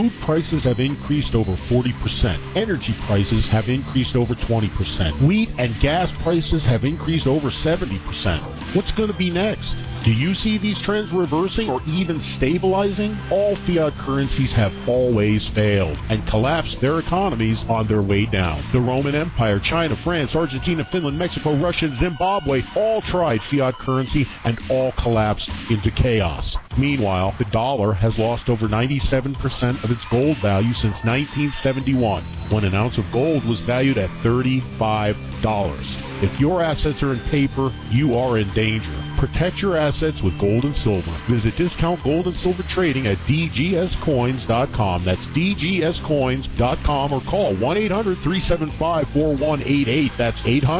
Food prices have increased over 40%. Energy prices have increased over 20%. Wheat and gas prices have increased over 70%. What's going to be next? Do you see these trends reversing or even stabilizing? All fiat currencies have always failed and collapsed their economies on their way down. The Roman Empire, China, France, Argentina, Finland, Mexico, Russia, and Zimbabwe all tried fiat currency and all collapsed into chaos. Meanwhile, the dollar has lost over 97% of its gold value since 1971, when an ounce of gold was valued at $35. If your assets are in paper, you are in danger. Protect your assets with gold and silver. Visit Discount Gold and Silver Trading at dgscoins.com. That's dgscoins.com, or call 1-800-375-4188. That's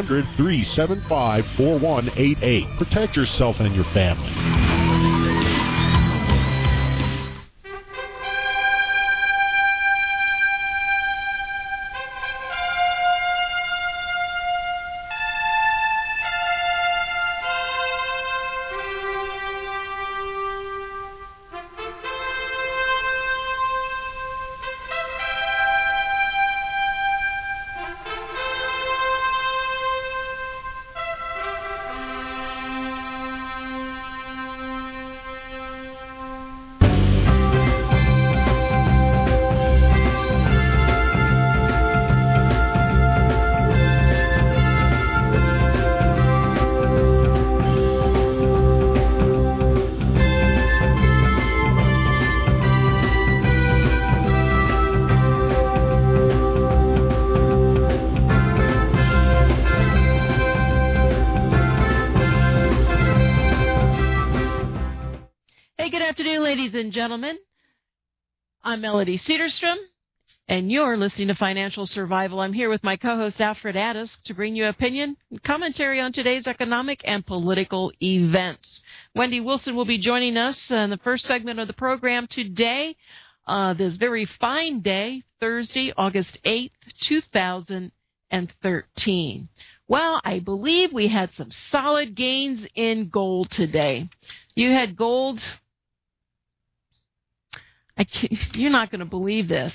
800-375-4188. Protect yourself and your family. And gentlemen, I'm Melody Cedarstrom, and you're listening to Financial Survival. I'm here with my co-host Alfred Addis to bring you opinion and commentary on today's economic and political events. Wendy Wilson will be joining us in the first segment of the program today, this very fine day, Thursday, August 8th, 2013. Well, I believe we had some solid gains in gold today. You had gold... You're not going to believe this.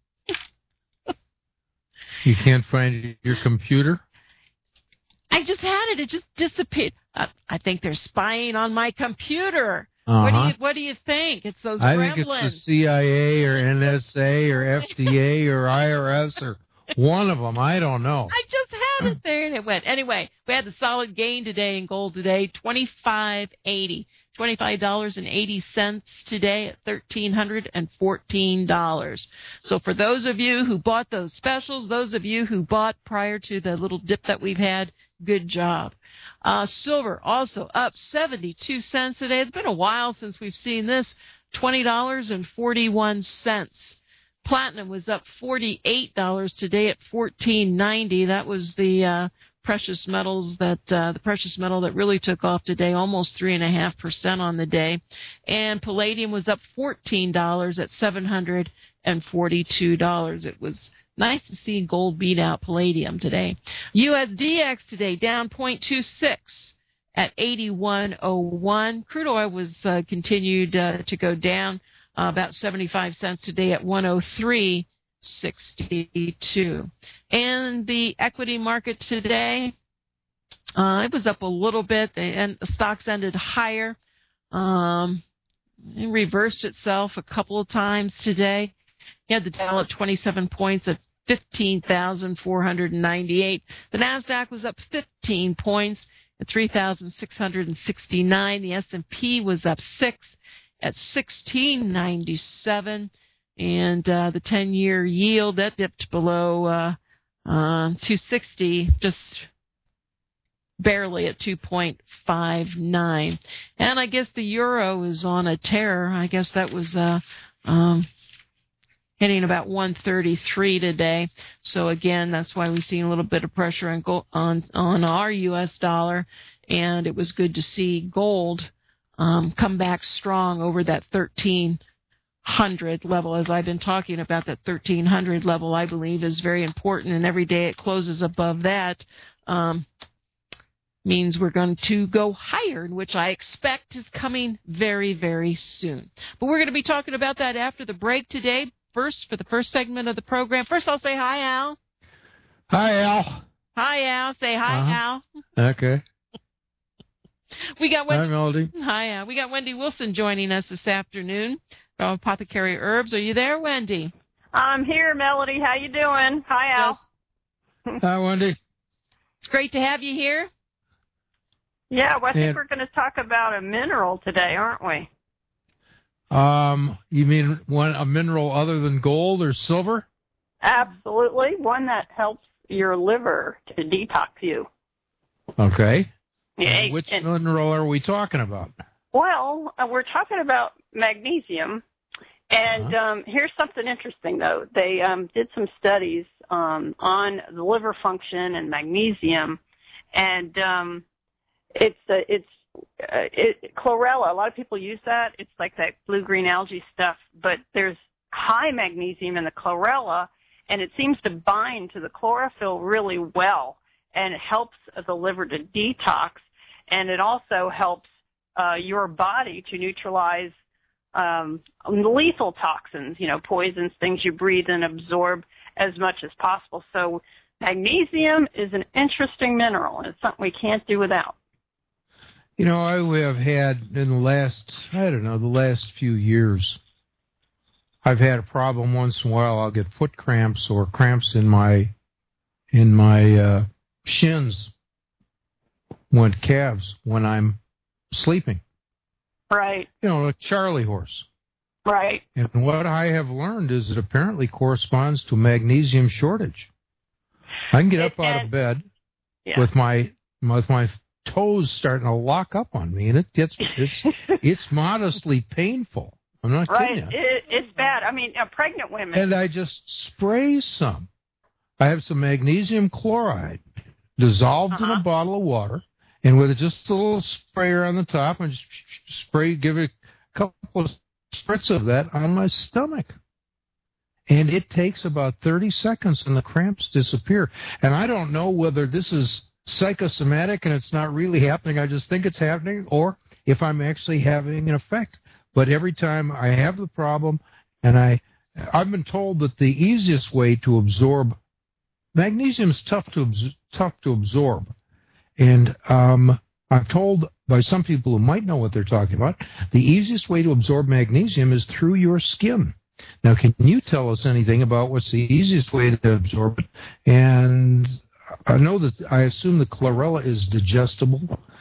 You can't find your computer? I just had it. It just disappeared. I think they're spying on my computer. Uh-huh. What do you think? It's those gremlins. I think it's the CIA or NSA or FDA or IRS or one of them. I don't know. I just had it there and it went. Anyway, we had the solid gain today in gold today, $25.80. $25.80 today at $1,314. So for those of you who bought those specials, those of you who bought prior to the little dip that we've had, good job. Silver also up 72 cents today. It's been a while since we've seen this, $20.41. Platinum was up $48 today at $14.90. That was the precious metals the precious metal that really took off today, almost 3.5% on the day. And palladium was up $14 at $742. It was nice to see gold beat out palladium today. USDX today down 0.26 at 81.01. Crude oil was continued to go down about 75 cents today at 103.62. And the equity market today, it was up a little bit, and the stocks ended higher. It reversed itself a couple of times today. You had the Dow at 27 points at 15,498. The Nasdaq was up 15 points at 3,669. The S&P was up 6 at 1697. And the 10-year yield, that dipped below 260, just barely at 2.59. And I guess the euro is on a tear. I guess that was hitting about 133 today. So again, that's why we've seen a little bit of pressure on our U.S. dollar. And it was good to see gold come back strong over that 1,300 level. As I've been talking about, that 1,300 level, I believe, is very important. And every day it closes above that means we're going to go higher, which I expect is coming very, very soon. But we're going to be talking about that after the break today. first for the first segment of the program. First, I'll say hi, Al. Hi, Al. Hi, Al. Say hi, Al. Okay. We got Wendy. Hi, Melody. Hi, Al. We got Wendy Wilson joining us this afternoon from Apothecary Herbs. Are you there, Wendy? I'm here, Melody. How you doing? Hi, Al. Yes. Hi, Wendy. It's great to have you here. Yeah, well, I think we're going to talk about a mineral today, aren't we? You mean a mineral other than gold or silver? Absolutely. One that helps your liver to detox you. Okay. Yeah. Which mineral are we talking about? Well, we're talking about magnesium. And here's something interesting, though. They did some studies on the liver function and magnesium. And it's chlorella. A lot of people use that. It's like that blue-green algae stuff. But there's high magnesium in the chlorella, and it seems to bind to the chlorophyll really well, and it helps the liver to detox, and it also helps your body to neutralize lethal toxins, poisons, things you breathe and absorb as much as possible. So magnesium is an interesting mineral, and it's something we can't do without. I have had in the last few years, I've had a problem once in a while. I'll get foot cramps or cramps in my shins, calves when I'm sleeping. Right. A Charlie horse. Right. And what I have learned is it apparently corresponds to magnesium shortage. I can get up out of bed with my toes starting to lock up on me, and it's modestly painful. I'm not kidding you. It's bad. I mean, pregnant women. And I just spray some. I have some magnesium chloride dissolved in a bottle of water, and with just a little sprayer on the top, and just give it a couple of spritz of that on my stomach. And it takes about 30 seconds, and the cramps disappear. And I don't know whether this is psychosomatic and it's not really happening. I just think it's happening, or if I'm actually having an effect. But every time I have the problem, and I've been told that the easiest way to absorb magnesium is tough to absorb, and I'm told by some people who might know what they're talking about, the easiest way to absorb magnesium is through your skin. Now, can you tell us anything about what's the easiest way to absorb it? And I assume the chlorella is digestible.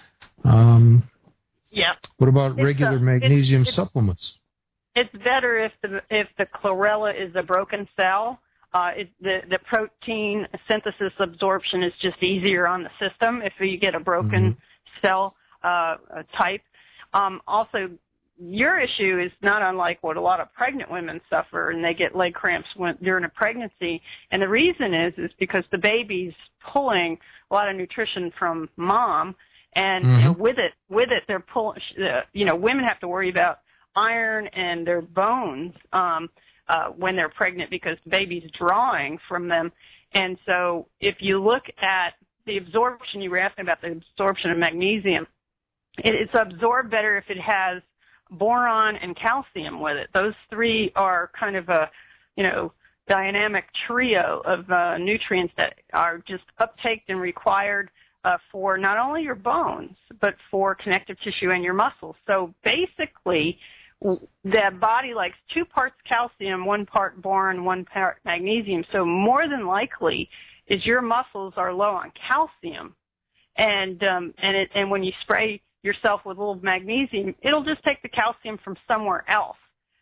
Yeah. What about regular magnesium supplements? It's better if the chlorella is a broken cell. The protein synthesis absorption is just easier on the system if you get a broken cell type. Also, your issue is not unlike what a lot of pregnant women suffer, and they get leg cramps during a pregnancy. And the reason is because the baby's pulling a lot of nutrition from mom, and with it they're pulling. Women have to worry about iron and their bones when they're pregnant because the baby's drawing from them. And so, if you look at the absorption, you were asking about the absorption of magnesium. It's absorbed better if it has boron and calcium with it. Those three are kind of a, dynamic trio of nutrients that are just uptaked and required for not only your bones, but for connective tissue and your muscles. So basically, the body likes 2 parts calcium, 1 part boron, 1 part magnesium. So more than likely is your muscles are low on calcium. And when you spray yourself with a little magnesium, it'll just take the calcium from somewhere else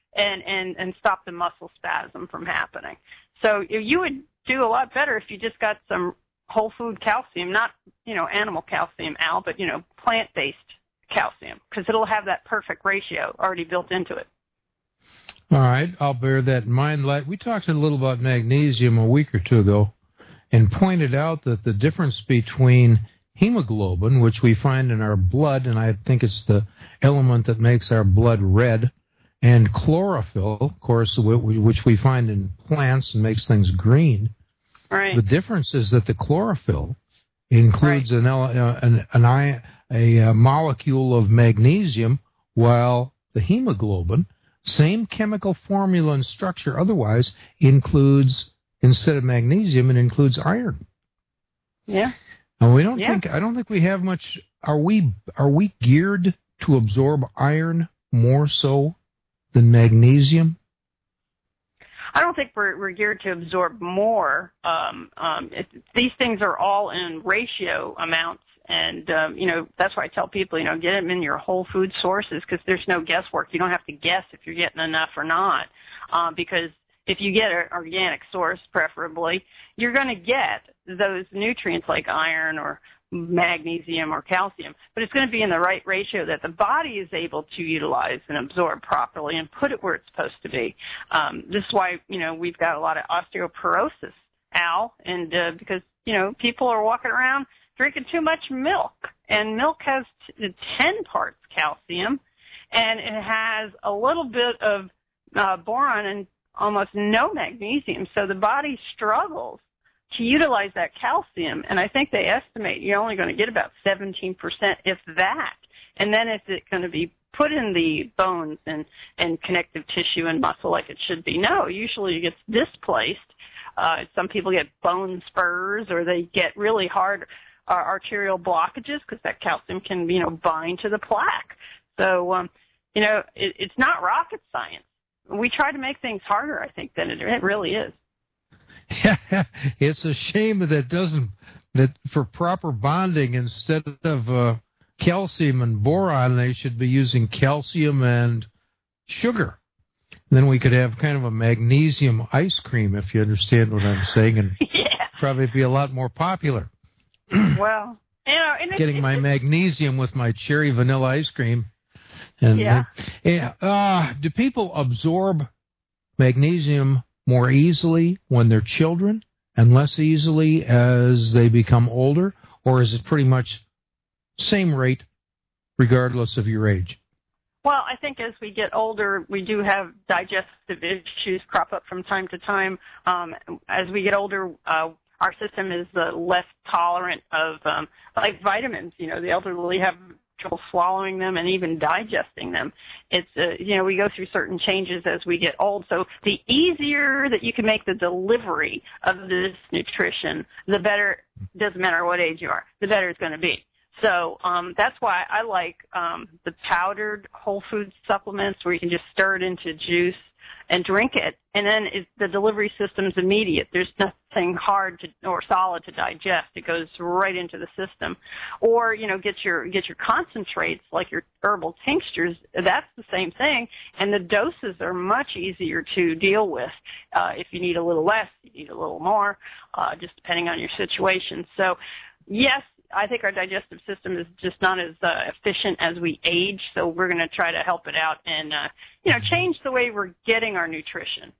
and stop the muscle spasm from happening. So you would do a lot better if you just got some whole food calcium, not, animal calcium, Al, but, plant-based calcium, because it'll have that perfect ratio already built into it. All right, I'll bear that in mind. We talked a little about magnesium a week or two ago and pointed out that the difference between hemoglobin, which we find in our blood, and I think it's the element that makes our blood red, and chlorophyll, of course, which we find in plants and makes things green. Right. The difference is that the chlorophyll includes a molecule of magnesium, while the hemoglobin same chemical formula and structure, otherwise includes, instead of magnesium, it includes iron. Yeah. And we don't think, I don't think we have much. Are we geared to absorb iron more so than magnesium? I don't think we're geared to absorb more. These things are all in ratio amounts, and that's why I tell people, get them in your whole food sources, because there's no guesswork. You don't have to guess if you're getting enough or not, because if you get an organic source, preferably, you're going to get those nutrients like iron or magnesium or calcium, but it's going to be in the right ratio that the body is able to utilize and absorb properly and put it where it's supposed to be. This is why, we've got a lot of osteoporosis, Al, and because, people are walking around drinking too much milk, and milk has 10 parts calcium, and it has a little bit of boron and almost no magnesium, so the body struggles to utilize that calcium, and I think they estimate you're only going to get about 17%, if that. And then is it going to be put in the bones and connective tissue and muscle like it should be? No, usually it gets displaced. Some people get bone spurs, or they get really hard arterial blockages because that calcium can, bind to the plaque. So, it's not rocket science. We try to make things harder, I think, than it really is. Yeah, it's a shame that for proper bonding, instead of calcium and boron, they should be using calcium and sugar. Then we could have kind of a magnesium ice cream, if you understand what I'm saying, and probably be a lot more popular. Well, and getting my magnesium with my cherry vanilla ice cream. And do people absorb magnesium more easily when they're children and less easily as they become older, or is it pretty much same rate regardless of your age? Well, I think as we get older, we do have digestive issues crop up from time to time. As we get older, our system is less tolerant of, like vitamins. The elderly have trouble swallowing them and even digesting them. It's, we go through certain changes as we get old. So the easier that you can make the delivery of this nutrition, the better. Doesn't matter what age you are, the better it's going to be. So that's why I like the powdered whole food supplements, where you can just stir it into juice and drink it, and then the delivery system's immediate. There's nothing hard or solid to digest. It goes right into the system. Or, get your concentrates, like your herbal tinctures. That's the same thing, and the doses are much easier to deal with. If you need a little less, you need a little more, just depending on your situation. So, yes, I think our digestive system is just not as efficient as we age, so we're going to try to help it out and, change the way we're getting our nutrition,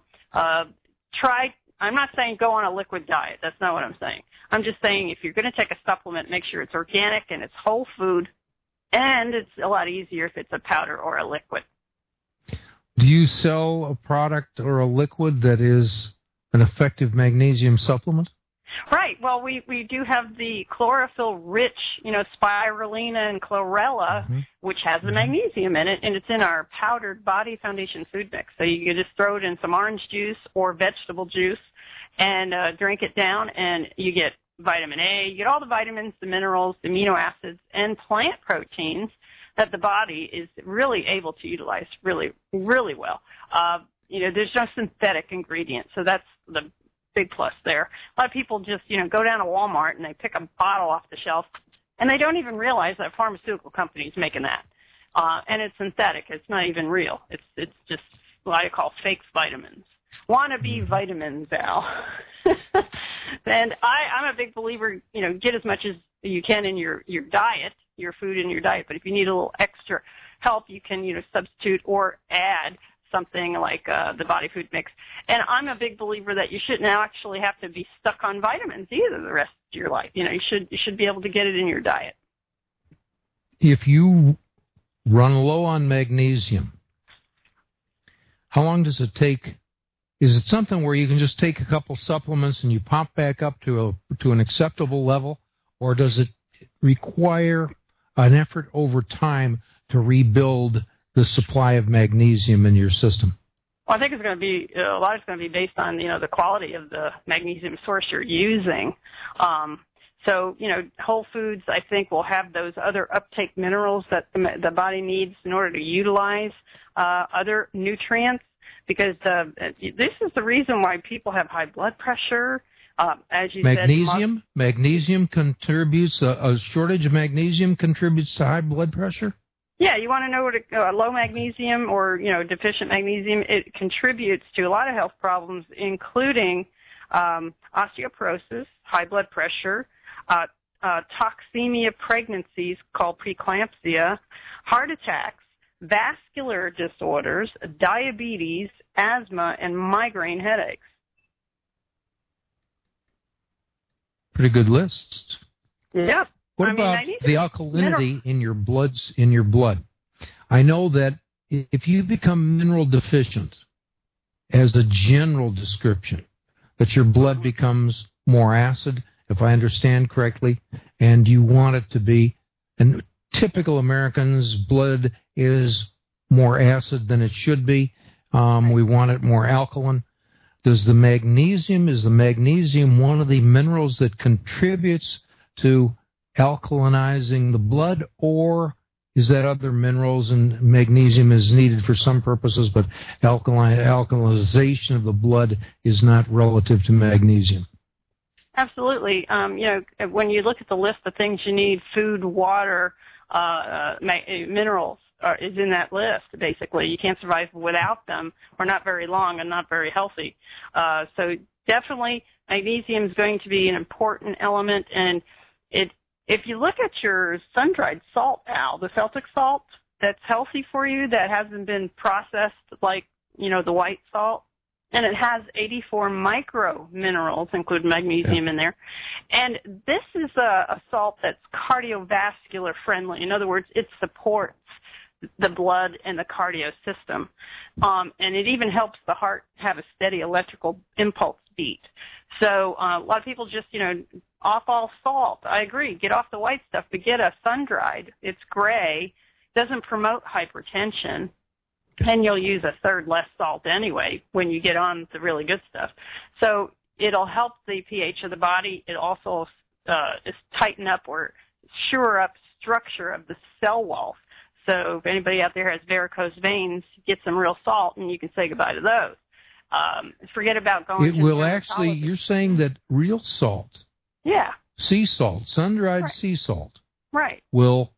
I'm not saying go on a liquid diet. That's not what I'm saying. I'm just saying if you're going to take a supplement, make sure it's organic and it's whole food, and it's a lot easier if it's a powder or a liquid. Do you sell a product or a liquid that is an effective magnesium supplement? Right. Well, we do have the chlorophyll-rich, spirulina and chlorella, which has the magnesium in it, and it's in our powdered Body Foundation food mix. So you can just throw it in some orange juice or vegetable juice and drink it down, and you get vitamin A, you get all the vitamins, the minerals, the amino acids, and plant proteins that the body is really able to utilize really, really well. There's no synthetic ingredient, so that's the big plus there. A lot of people just, go down to Walmart and they pick a bottle off the shelf, and they don't even realize that pharmaceutical company's making that. And it's synthetic. It's not even real. It's just what I call fake vitamins. Wannabe vitamins, Al. And I'm a big believer, get as much as you can in your diet, your food in your diet. But if you need a little extra help, you can, substitute or add something like the Body Food Mix. And I'm a big believer that you shouldn't actually have to be stuck on vitamins either the rest of your life. You should be able to get it in your diet. If you run low on magnesium, how long does it take? Is it something where you can just take a couple supplements and you pop back up to an acceptable level, or does it require an effort over time to rebuild the supply of magnesium in your system? Well, I think it's going to be a lot. It's going to be based on the quality of the magnesium source you're using. So whole foods I think will have those other uptake minerals that the body needs in order to utilize other nutrients. Because this is the reason why people have high blood pressure. As you said, magnesium contributes. A shortage of magnesium contributes to high blood pressure. Yeah, you want to know what low magnesium or deficient magnesium, it contributes to a lot of health problems, including osteoporosis, high blood pressure, toxemia pregnancies called preeclampsia, heart attacks, vascular disorders, diabetes, asthma, and migraine headaches. Pretty good list. Yep. What about the alkalinity in your blood? I know that if you become mineral deficient, as a general description, that your blood becomes more acid, if I understand correctly, and you want it to be, and typical Americans' blood is more acid than it should be. We want it more alkaline. Is the magnesium one of the minerals that contributes to alkalinizing the blood, or is that other minerals and magnesium is needed for some purposes, but alkalization of the blood is not relative to magnesium? Absolutely. When you look at the list of things you need, food, water, minerals is in that list, basically. You can't survive without them, or not very long and not very healthy. So definitely magnesium is going to be an important element, and if you look at your sun-dried salt, Al, the Celtic salt that's healthy for you, that hasn't been processed like, the white salt, and it has 84 micro minerals, including magnesium in there. And this is a salt that's cardiovascular friendly. In other words, it supports the blood and the cardio system. And it even helps the heart have a steady electrical impulse beat. So a lot of people just, off all salt. I agree. Get off the white stuff, but get a sun-dried. It's gray. Doesn't promote hypertension. And you'll use a third less salt anyway when you get on the really good stuff. So it'll help the pH of the body. It also is tighten up or shore up structure of the cell wall. So if anybody out there has varicose veins, get some real salt and you can say goodbye to those. Forget about going to the will actually, you're saying that real salt, sea salt, sun-dried sea salt, will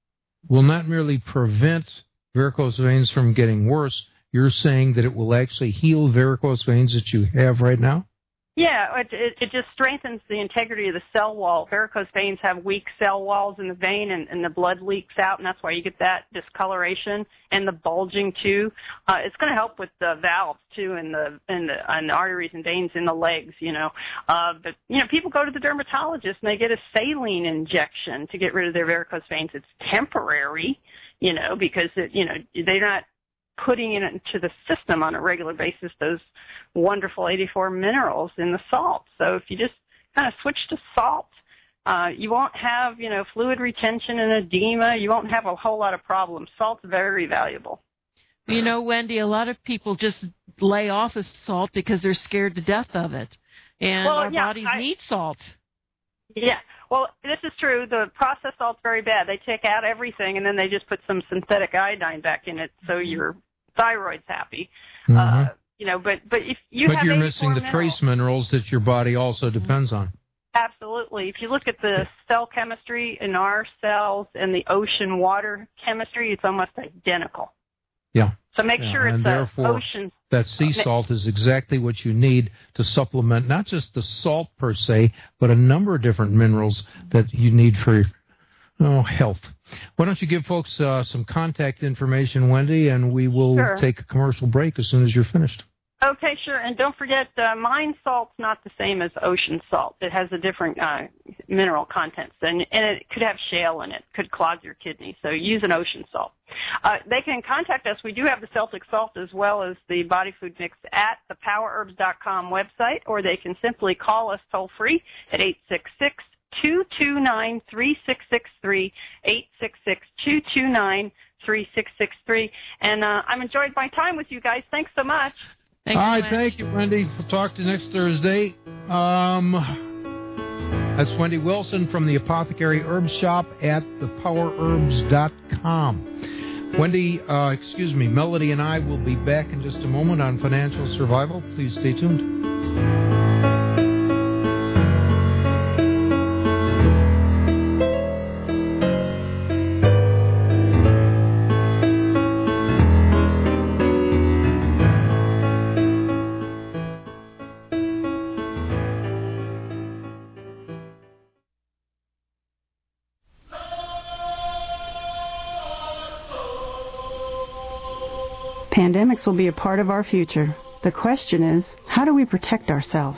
not merely prevent varicose veins from getting worse. You're saying that it will actually heal varicose veins that you have right now? Yeah, it just strengthens the integrity of the cell wall. Varicose veins have weak cell walls in the vein, and the blood leaks out, and that's why you get that discoloration and the bulging too. It's going to help with the valves too, and the arteries and veins in the legs. But people go to the dermatologist and they get a saline injection to get rid of their varicose veins. It's temporary, because they're not putting it into the system on a regular basis, those wonderful 84 minerals in the salt. So if you just kind of switch to salt, you won't have, fluid retention and edema. You won't have a whole lot of problems. Salt's very valuable. Wendy, a lot of people just lay off of salt because they're scared to death of it. And our bodies need salt. Yeah. Well, this is true. The processed salt's very bad. They take out everything, and then they just put some synthetic iodine back in it, so your thyroid's happy. Mm-hmm. But if you but have you're missing the trace minerals that your body also depends on. Absolutely. If you look at the cell chemistry in our cells and the ocean water chemistry, it's almost identical. Yeah. So make sure it's ocean. That sea salt is exactly what you need to supplement not just the salt per se, but a number of different minerals that you need for health. Why don't you give folks some contact information, Wendy, and we will take a commercial break as soon as you're finished. Okay, sure. And don't forget, mine salt's not the same as ocean salt. It has a different mineral contents, and it could have shale in it, could clog your kidney. So use an ocean salt. They can contact us. We do have the Celtic salt as well as the body food mix at the powerherbs.com website, or they can simply call us toll free at 866-229-3663, 866-229-3663. 888-368-3663. And I've enjoyed my time with you guys. Thanks so much. Thanks, all right, Wendy. thank you, Wendy. We'll talk to you next Thursday. That's Wendy Wilson from the Apothecary Herb Shop at thepowerherbs.com. Wendy, Melody and I will be back in just a moment on Financial Survival. Please stay tuned. Pandemics will be a part of our future. The question is, how do we protect ourselves?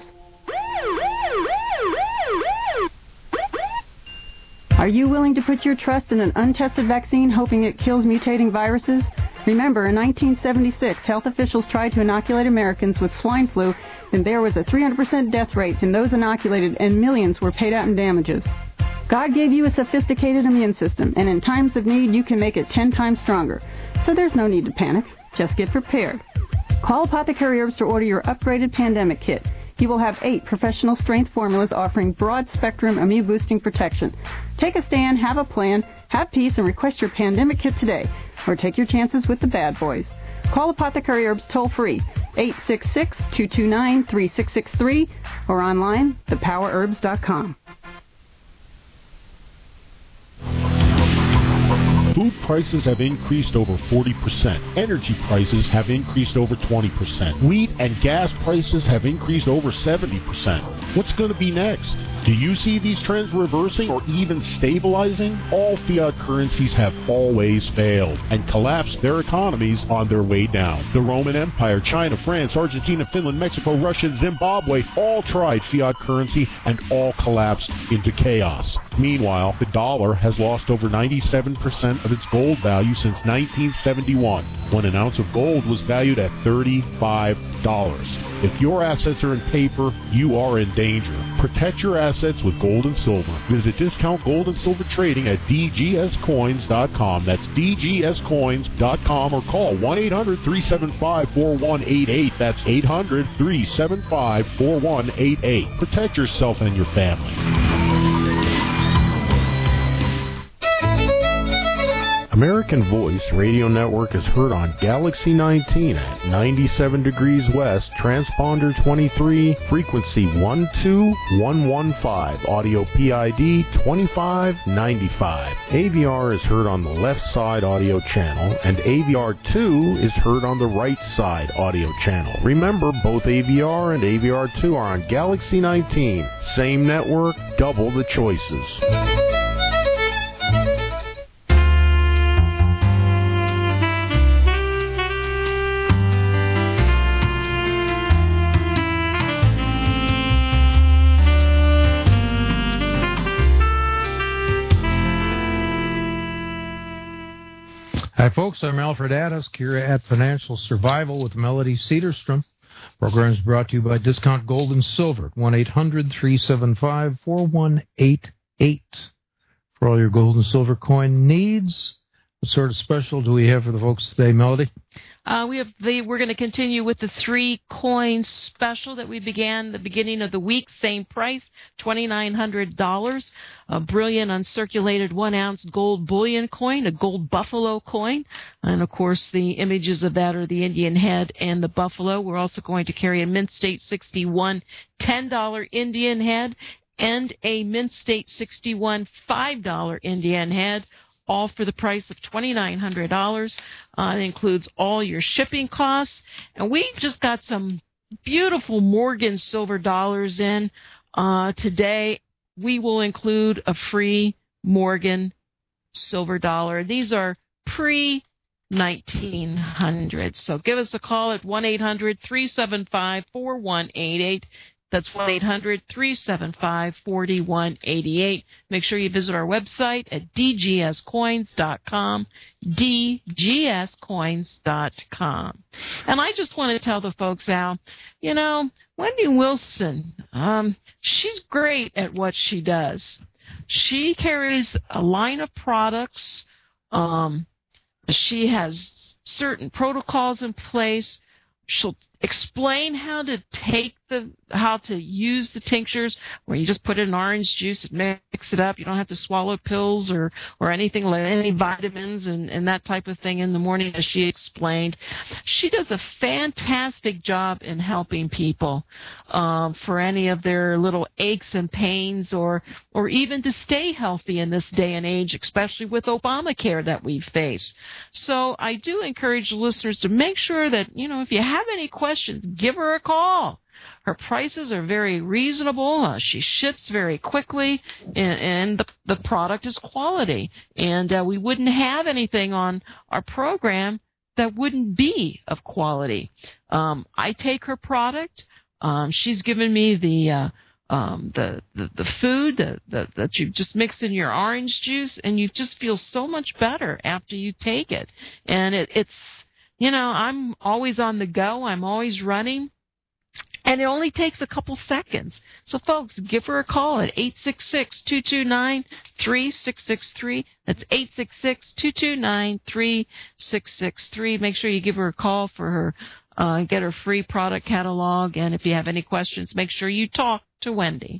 Are you willing to put your trust in an untested vaccine hoping it kills mutating viruses? Remember, in 1976, health officials tried to inoculate Americans with swine flu, and there was a 300% death rate in those inoculated, and millions were paid out in damages. God gave you a sophisticated immune system, and in times of need, you can make it 10 times stronger. So there's no need to panic. Just get prepared. Call Apothecary Herbs to order your upgraded pandemic kit. You will have 8 professional strength formulas offering broad spectrum immune boosting protection. Take a stand, have a plan, have peace, and request your pandemic kit today. Or take your chances with the bad boys. Call Apothecary Herbs toll free, 866-229-3663, or online, thepowerherbs.com. Food prices have increased over 40%. Energy prices have increased over 20%. Wheat and gas prices have increased over 70%. What's going to be next? Do you see these trends reversing or even stabilizing? All fiat currencies have always failed and collapsed their economies on their way down. The Roman Empire, China, France, Argentina, Finland, Mexico, Russia, and Zimbabwe all tried fiat currency and all collapsed into chaos. Meanwhile, the dollar has lost over 97% of its gold value since 1971, when an ounce of gold was valued at $35. If your assets are in paper, you are in danger. Protect your assets with gold and silver. Visit Discount Gold and Silver Trading at dgscoins.com. That's dgscoins.com, or call 1-800-375-4188. That's 800-375-4188. Protect yourself and your family. American Voice Radio Network is heard on Galaxy 19 at 97 degrees west, transponder 23, frequency 12115, audio PID 2595. AVR is heard on the left side audio channel, and AVR 2 is heard on the right side audio channel. Remember, both AVR and AVR 2 are on Galaxy 19. Same network, double the choices. Hi, folks. I'm Alfred Addisk here at Financial Survival with Melody Cedarstrom. Program is brought to you by Discount Gold and Silver at 1-800-375-4188. For all your gold and silver coin needs, what sort of special do we have for the folks today, Melody? We're going to continue with the 3-coin special that we began the beginning of the week. Same price, $2,900. A brilliant uncirculated 1-ounce gold bullion coin, a gold buffalo coin. And, of course, the images of that are the Indian head and the buffalo. We're also going to carry a Mint State 61 $10 Indian head and a Mint State 61 $5 Indian head, all for the price of $2,900. It includes all your shipping costs. And we just got some beautiful Morgan silver dollars in today. We will include a free Morgan silver dollar. These are pre-1900. So give us a call at 1-800-375-4188. That's 1-800-375-4188. Make sure you visit our website at dgscoins.com, dgscoins.com. And I just want to tell the folks, Al, Wendy Wilson, she's great at what she does. She carries a line of products She has certain protocols in place. She'll explain how to use the tinctures, where you just put in orange juice and mix it up. You don't have to swallow pills or anything, like any vitamins and that type of thing in the morning, as she explained. She does a fantastic job in helping people for any of their little aches and pains, or even to stay healthy in this day and age, especially with Obamacare that we face. So I do encourage listeners to make sure that, if you have any questions, give her a call. Her prices are very reasonable. She ships very quickly, and the product is quality. And we wouldn't have anything on our program that wouldn't be of quality. I take her product. She's given me the food that you just mix in your orange juice, and you just feel so much better after you take it. And it's I'm always on the go. I'm always running. And it only takes a couple seconds. So, folks, give her a call at 866-229-3663. That's 866-229-3663. Make sure you give her a call for her, get her free product catalog. And if you have any questions, make sure you talk to Wendy.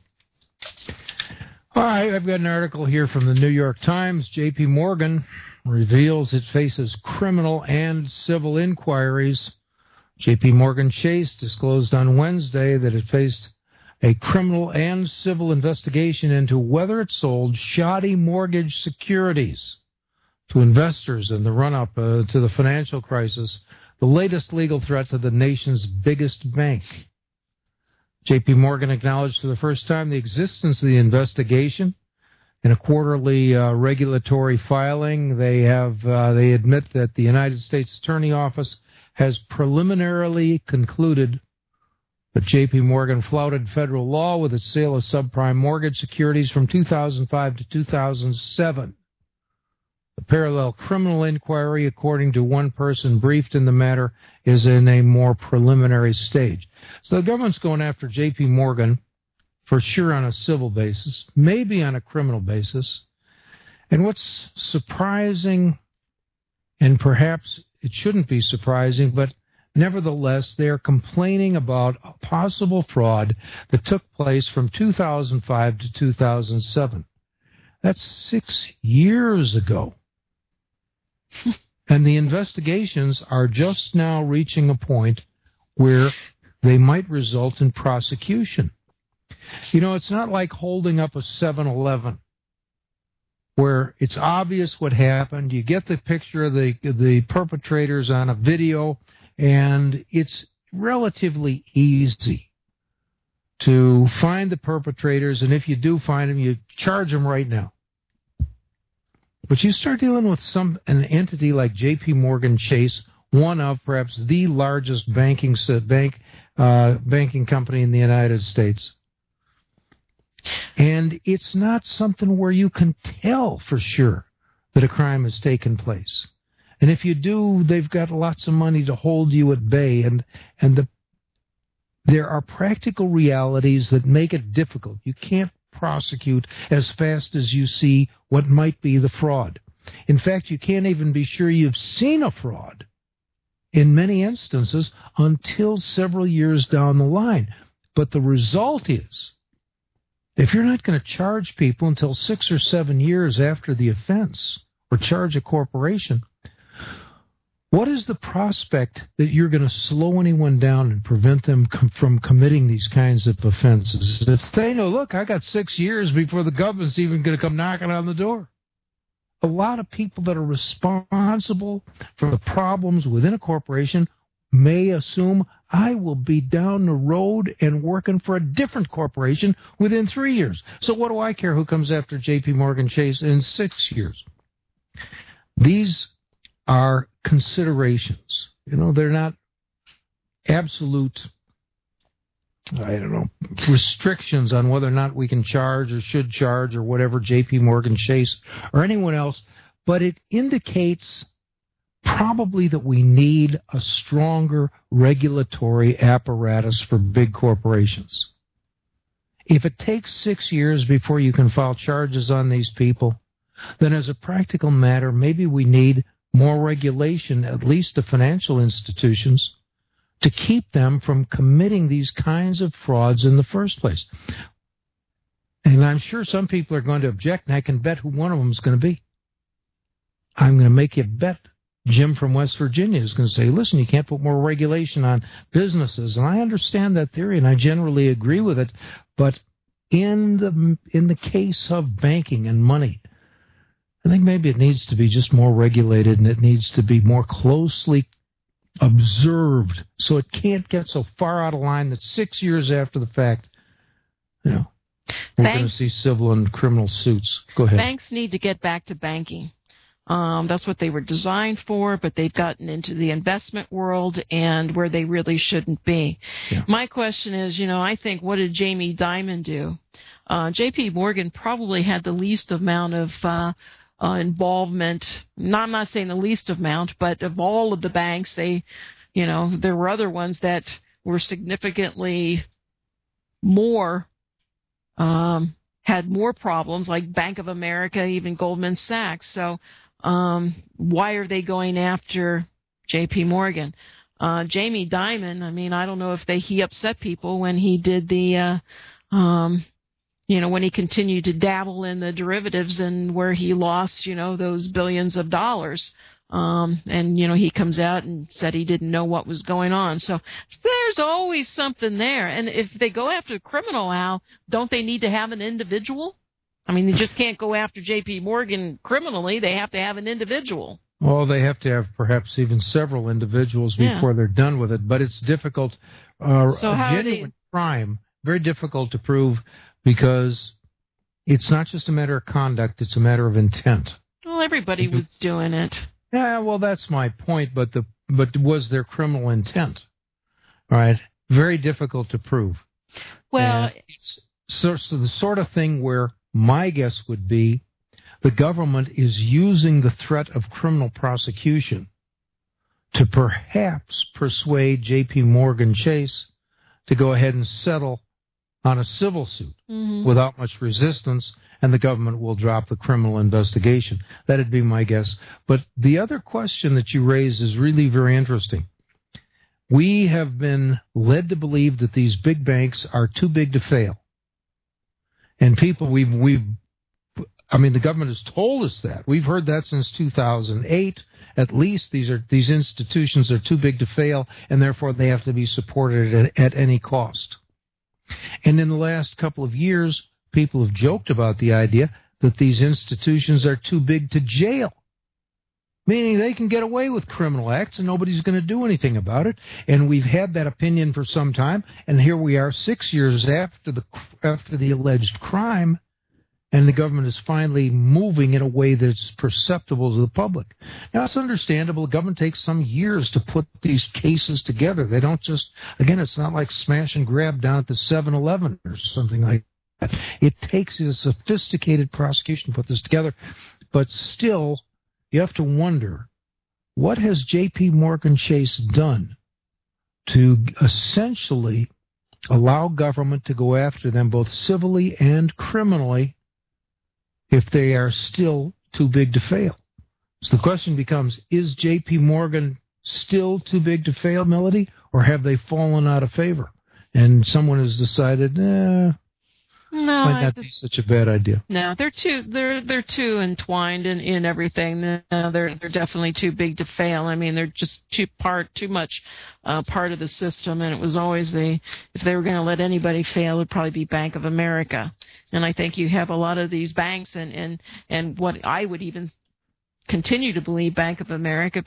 All right, I've got an article here from the New York Times. J.P. Morgan reveals it faces criminal and civil inquiries. J.P. Morgan Chase disclosed on Wednesday that it faced a criminal and civil investigation into whether it sold shoddy mortgage securities to investors in the run-up to the financial crisis, the latest legal threat to the nation's biggest bank. J.P. Morgan acknowledged for the first time the existence of the investigation. In a quarterly regulatory filing, they admit that the United States Attorney Office has preliminarily concluded that J.P. Morgan flouted federal law with its sale of subprime mortgage securities from 2005 to 2007. The parallel criminal inquiry, according to one person briefed in the matter, is in a more preliminary stage. So the government's going after J.P. Morgan for sure on a civil basis, maybe on a criminal basis. And what's surprising, and perhaps it shouldn't be surprising, but nevertheless, they're complaining about a possible fraud that took place from 2005 to 2007. That's 6 years ago. And the investigations are just now reaching a point where they might result in prosecution. It's not like holding up a 7-Eleven where it's obvious what happened. You get the picture of the perpetrators on a video, and it's relatively easy to find the perpetrators, and if you do find them, you charge them right now. But you start dealing with an entity like J.P. Morgan Chase, one of perhaps the largest banking company in the United States. And it's not something where you can tell for sure that a crime has taken place. And if you do, they've got lots of money to hold you at bay. And there are practical realities that make it difficult. You can't prosecute as fast as you see what might be the fraud. In fact, you can't even be sure you've seen a fraud in many instances until several years down the line. But the result is, if you're not going to charge people until 6 or 7 years after the offense, or charge a corporation, what is the prospect that you're going to slow anyone down and prevent them from committing these kinds of offenses? If they know, look, I got 6 years before the government's even going to come knocking on the door. A lot of people that are responsible for the problems within a corporation may assume I will be down the road and working for a different corporation within 3 years. So what do I care who comes after J.P. Morgan Chase in 6 years? These are considerations. They're not absolute, restrictions on whether or not we can charge or should charge or whatever J.P. Morgan Chase or anyone else, but it indicates probably that we need a stronger regulatory apparatus for big corporations. If it takes 6 years before you can file charges on these people, then as a practical matter, maybe we need more regulation, at least to financial institutions, to keep them from committing these kinds of frauds in the first place. And I'm sure some people are going to object, and I can bet who one of them is going to be. I'm going to make you bet Jim from West Virginia is going to say, listen, you can't put more regulation on businesses. And I understand that theory, and I generally agree with it. But in the case of banking and money, I think maybe it needs to be just more regulated, and it needs to be more closely observed, so it can't get so far out of line that 6 years after the fact, we're going to see civil and criminal suits. Go ahead. Banks need to get back to banking. That's what they were designed for, but they've gotten into the investment world and where they really shouldn't be. Yeah. My question is, I think, what did Jamie Dimon do? J.P. Morgan probably had the least amount of involvement. No, I'm not saying the least amount, but of all of the banks, there were other ones that were significantly more, had more problems, like Bank of America, even Goldman Sachs. So, why are they going after J.P. Morgan? Jamie Dimon, I don't know if he upset people when he did the, when he continued to dabble in the derivatives and where he lost, those billions of dollars. And he comes out and said he didn't know what was going on. So there's always something there. And if they go after a criminal, Al, don't they need to have an individual? They just can't go after J.P. Morgan criminally. They have to have an individual. Well, they have to have perhaps even several individuals before they're done with it. But it's difficult. Genuine crime, very difficult to prove because it's not just a matter of conduct. It's a matter of intent. Well, everybody was doing it. Yeah, well, that's my point. But was there criminal intent? All right, very difficult to prove. Well, it's so the sort of thing where my guess would be the government is using the threat of criminal prosecution to perhaps persuade J.P. Morgan Chase to go ahead and settle on a civil suit without much resistance, and the government will drop the criminal investigation. That'd be my guess. But the other question that you raise is really very interesting. We have been led to believe that these big banks are too big to fail. And people, the government has told us that. We've heard that since 2008. At least these institutions are too big to fail, and therefore they have to be supported at any cost. And in the last couple of years, people have joked about the idea that these institutions are too big to jail, meaning they can get away with criminal acts and nobody's going to do anything about it. And we've had that opinion for some time, and here we are 6 years after the alleged crime, and the government is finally moving in a way that's perceptible to the public. Now, it's understandable. The government takes some years to put these cases together. They don't just, again, it's not like smash and grab down at the 7-Eleven or something like that. It takes a sophisticated prosecution to put this together. But still, you have to wonder, what has J.P. Morgan Chase done to essentially allow government to go after them both civilly and criminally if they are still too big to fail? So the question becomes, is J.P. Morgan still too big to fail, Melody, or have they fallen out of favor? And someone has decided, might not be such a bad idea. No, they're too entwined in everything. They're definitely too big to fail. They're just too much part of the system. And it was always if they were going to let anybody fail, it'd probably be Bank of America. And I think you have a lot of these banks and what I would even continue to believe Bank of America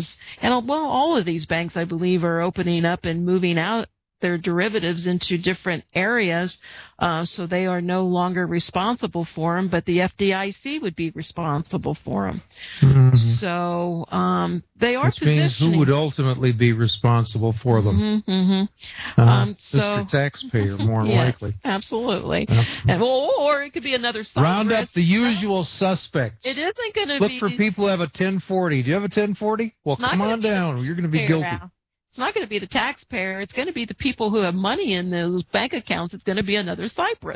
all of these banks I believe are opening up and moving out their derivatives into different areas, so they are no longer responsible for them, but the FDIC would be responsible for them. Mm-hmm. So they are positioning. Which means who would ultimately be responsible for them? Mm-hmm. Mr. Taxpayer, more yes, likely. Absolutely. Or it could be another side. Round up the usual suspects. It isn't going to be. Look for people who have a 1040. Do you have a 1040? Well, come on down. You're going to be guilty. It's not going to be the taxpayer. It's going to be the people who have money in those bank accounts. It's going to be another Cyprus.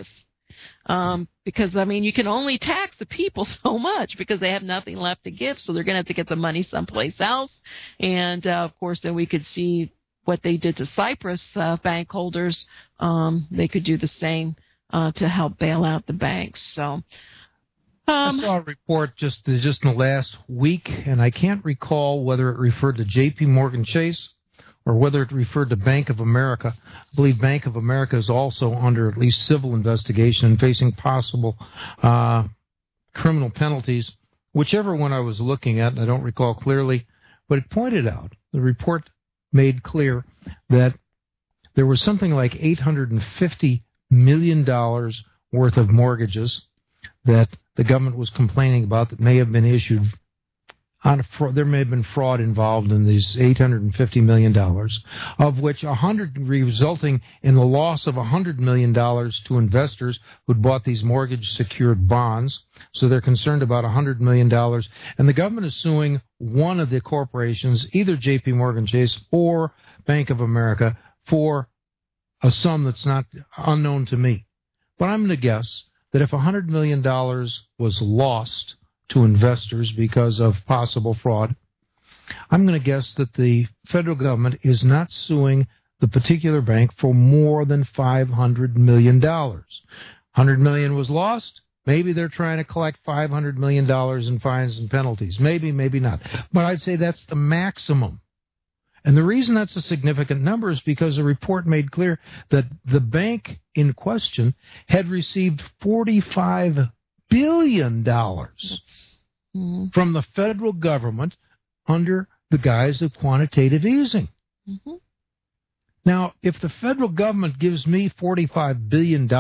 Because, I mean, you can only tax the people so much because they have nothing left to give, so they're going to have to get the money someplace else. And, of course, then we could see what they did to Cyprus bank holders. They could do the same to help bail out the banks. So I saw a report just in the last week, and I can't recall whether it referred to J.P. Morgan Chase or whether it referred to Bank of America. I believe Bank of America is also under at least civil investigation and facing possible criminal penalties. Whichever one I was looking at, I don't recall clearly, but it pointed out, the report made clear that there was something like $850 million worth of mortgages that the government was complaining about that may have been issued on there may have been fraud involved in these $850 million, of which resulting in the loss of $100 million to investors who'd bought these mortgage-secured bonds. So they're concerned about $100 million. And the government is suing one of the corporations, either J.P. Morgan Chase or Bank of America, for a sum that's not unknown to me. But I'm going to guess that if $100 million was lost to investors because of possible fraud, I'm going to guess that the federal government is not suing the particular bank for more than $500 million. $100 million was lost. Maybe they're trying to collect $500 million in fines and penalties. Maybe, maybe not. But I'd say that's the maximum. And the reason that's a significant number is because the report made clear that the bank in question had received $45 billion from the federal government under the guise of quantitative easing. Mm-hmm. Now, if the federal government gives me $45 billion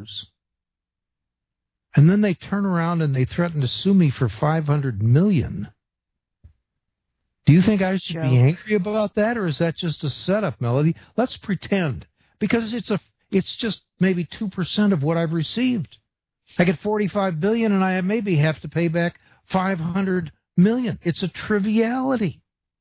and then they turn around and they threaten to sue me for $500 million, do you think I should be angry about that, or is that just a setup, Melody? Let's pretend, because it's just maybe 2% of what I've received. I get $45 billion, and I maybe have to pay back $500 million. It's a triviality.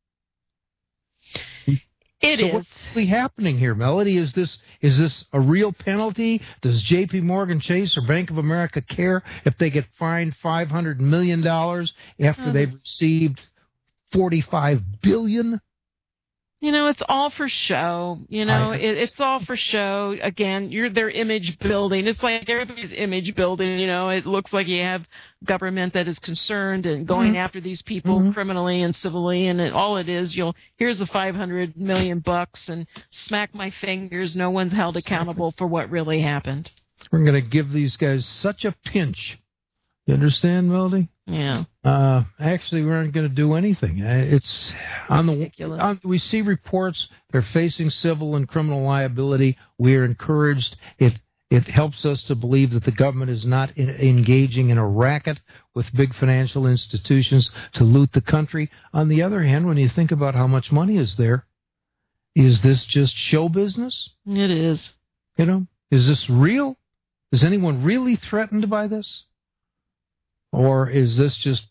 What's really happening here, Melody? Is this a real penalty? Does J.P. Morgan Chase or Bank of America care if they get fined $500 million after they've received $45 billion? You know, it's all for show. You know, it's all for show. Again, their image building. It's like everybody's image building. You know, it looks like you have government that is concerned and going after these people criminally and civilly, and all it is, here's the $500 million and smack my fingers. No one's held accountable for what really happened. We're going to give these guys such a pinch. You understand, Melody? Yeah. Actually, we aren't going to do anything. It's ridiculous. We see reports. They're facing civil and criminal liability. We are encouraged. It helps us to believe that the government is not engaging in a racket with big financial institutions to loot the country. On the other hand, when you think about how much money is there, is this just show business? It is. You know, is this real? Is anyone really threatened by this? Or is this just,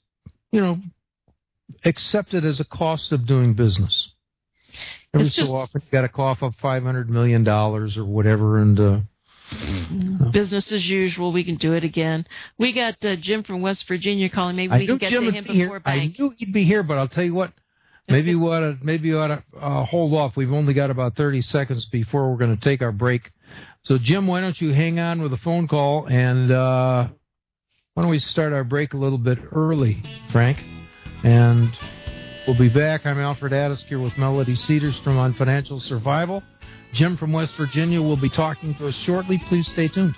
accepted as a cost of doing business? Every so often you got to cough up $500 million or whatever, and business as usual. We can do it again. We got Jim from West Virginia calling. Maybe we can get to him before bank. I knew he'd be here, but I'll tell you what. Maybe you ought to hold off. We've only got about 30 seconds before we're going to take our break. So, Jim, why don't you hang on with a phone call, and why don't we start our break a little bit early, Frank? And we'll be back. I'm Alfred Addisk here with Melody Cedarstrom on Financial Survival. Jim from West Virginia will be talking to us shortly. Please stay tuned.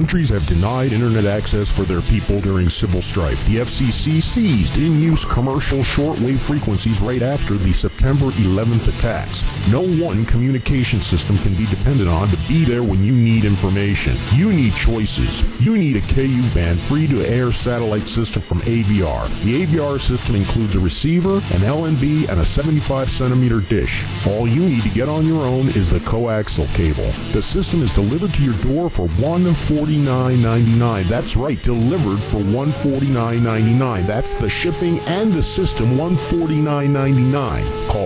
Countries have denied internet access for their people during civil strife. The FCC seized in-use commercial shortwave frequencies right after the September 11th attacks. No one communication system can be depended on to be there when you need information. You need choices. You need a KU-band free-to-air satellite system from AVR. The AVR system includes a receiver, an LNB, and a 75-centimeter dish. All you need to get on your own is the coaxial cable. The system is delivered to your door for $149.99. That's right, delivered for $149.99. That's the shipping and the system, $149.99. Call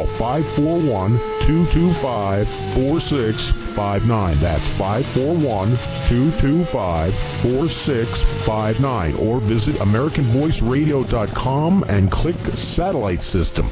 541-225-4659. That's 541-225-4659. Or visit AmericanVoiceRadio.com and click Satellite System.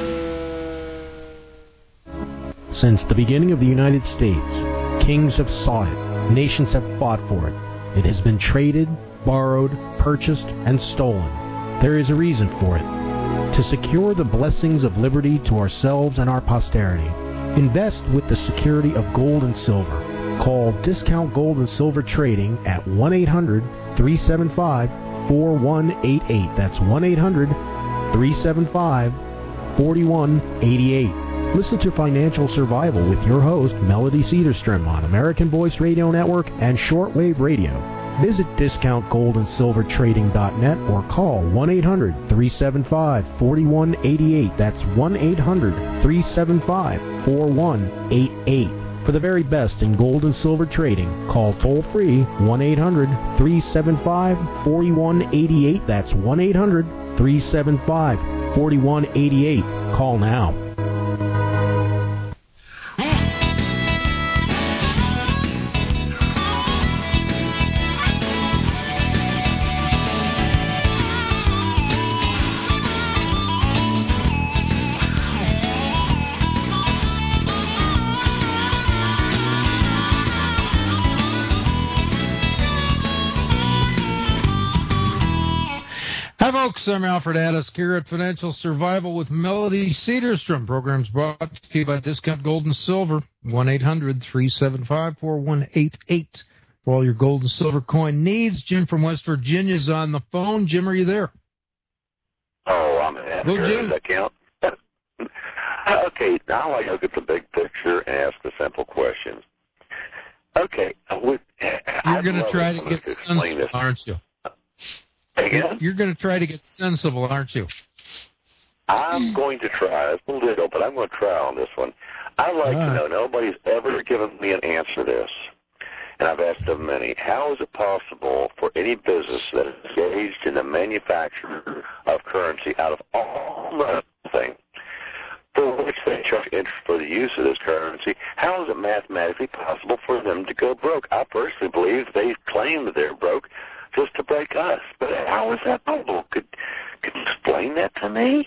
Since the beginning of the United States, kings have sought it, nations have fought for it. It has been traded, borrowed, purchased, and stolen. There is a reason for it. To secure the blessings of liberty to ourselves and our posterity, invest with the security of gold and silver. Call Discount Gold and Silver Trading at 1-800-375-4188. That's 1-800-375-4188. Listen to Financial Survival with your host, Melody Cedarstrom, on American Voice Radio Network and Shortwave Radio. Visit DiscountGoldandSilverTrading.net or call 1-800-375-4188. That's 1-800-375-4188. For the very best in gold and silver trading, call toll-free 1-800-375-4188. That's 1-800-375-4188. Call now. Hi, folks. I'm Alfred Addis here at Financial Survival with Melody Cedarstrom. Program's brought to you by Discount Gold and Silver. 1-800-375-4188 for all your gold and silver coin needs. Jim from West Virginia is on the phone. Jim, are you there? Oh, I'm an answer. Does that count? Okay, now I like to look at the big picture and ask a simple question. Okay. You're going to try to get sensible, aren't you? Again? You're going to try to get sensible, aren't you? I'm going to try. It's a little, but I'm going to try on this one. I'd like to know, nobody's ever given me an answer to this, and I've asked of many. How is it possible for any business that is engaged in the manufacture of currency out of all nothing, for which they charge interest for the use of this currency, how is it mathematically possible for them to go broke? I personally believe they claim that they're broke just to break us. But how is that possible? Could you explain that to me?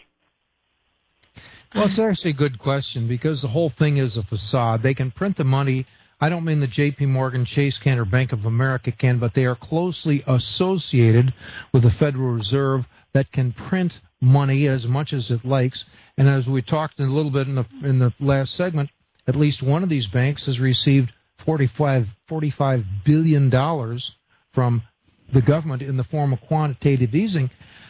Well, it's actually a good question because the whole thing is a facade. They can print the money. I don't mean that J.P. Morgan Chase can or Bank of America can, but they are closely associated with the Federal Reserve that can print money as much as it likes. And as we talked a little bit in the last segment, at least one of these banks has received $45 billion from the government in the form of quantitative easing.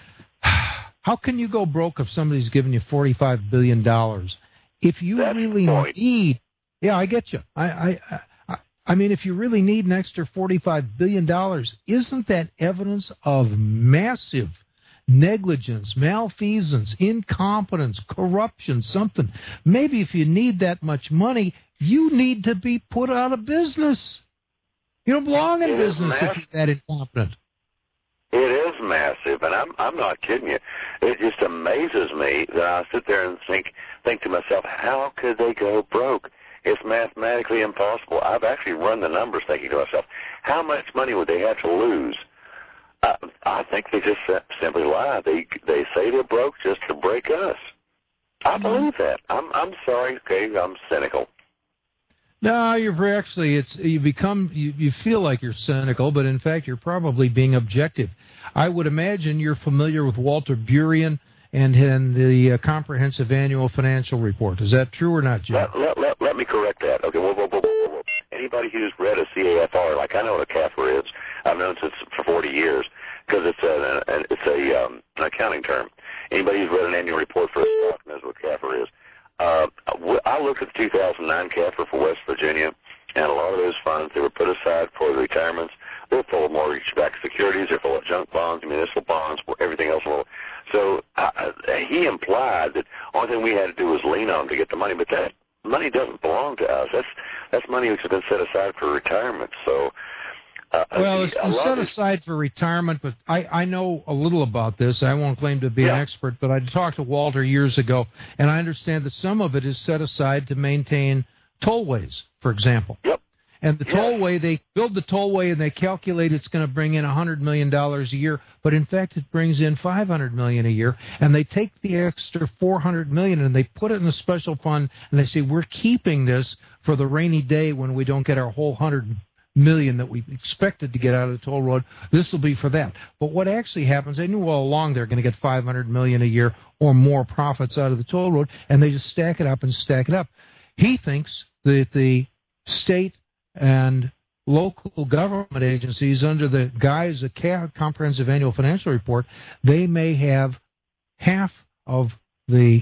How can you go broke if somebody's giving you $45 billion? If you really need, I get you. I mean, if you really need an extra $45 billion, isn't that evidence of massive negligence, malfeasance, incompetence, corruption, something? Maybe if you need that much money, you need to be put out of business. You don't belong in business if you're that incompetent. It is massive, and I'm not kidding you. It just amazes me that I sit there and think to myself, how could they go broke? It's mathematically impossible. I've actually run the numbers thinking to myself, how much money would they have to lose? I think they just simply lie. They say they're broke just to break us. I believe that. I'm sorry, okay, I'm cynical. No, you feel like you're cynical, but in fact you're probably being objective. I would imagine you're familiar with Walter Burien and the Comprehensive Annual Financial Report. Is that true or not, Jim? Let me correct that. Okay, whoa. Anybody who's read a CAFR, like I know what a CAFR is, I've known since for 40 years because it's an accounting term. Anybody who's read an annual report for a stock knows what CAFR is. I looked at the 2009 CAFR for West Virginia, and a lot of those funds, they were put aside for the retirements. They're full of mortgage-backed securities. They're full of junk bonds, municipal bonds, everything else. So he implied that the only thing we had to do was lean on to get the money, but that money doesn't belong to us. That's money which has been set aside for retirement. So, well, it's set aside for retirement, but I know a little about this. I won't claim to be an expert, but I talked to Walter years ago, and I understand that some of it is set aside to maintain tollways, for example. Yep. And the tollway, they build the tollway and they calculate it's going to bring in $100 million a year, but in fact it brings in $500 million a year, and they take the extra $400 million and they put it in a special fund, and they say, we're keeping this for the rainy day when we don't get our whole $100 million that we expected to get out of the toll road. This will be for that. But what actually happens, they knew all along they're going to get $500 million a year or more profits out of the toll road, and they just stack it up and stack it up. He thinks that the state and local government agencies, under the guise of Comprehensive Annual Financial Report, they may have half of the